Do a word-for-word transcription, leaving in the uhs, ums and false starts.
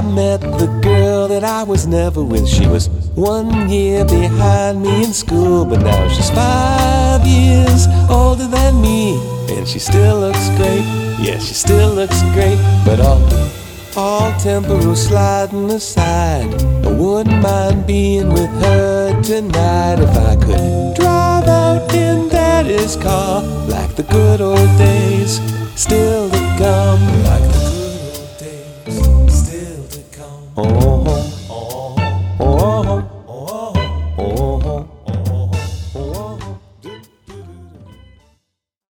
met the girl that I was never with. She was one year behind me in school, but now she's five years older than me. And she still looks great, yeah, she still looks great. But all, all temporal sliding aside, I wouldn't mind being with her tonight if I could drive out in Daddy's car like the good old days still to come.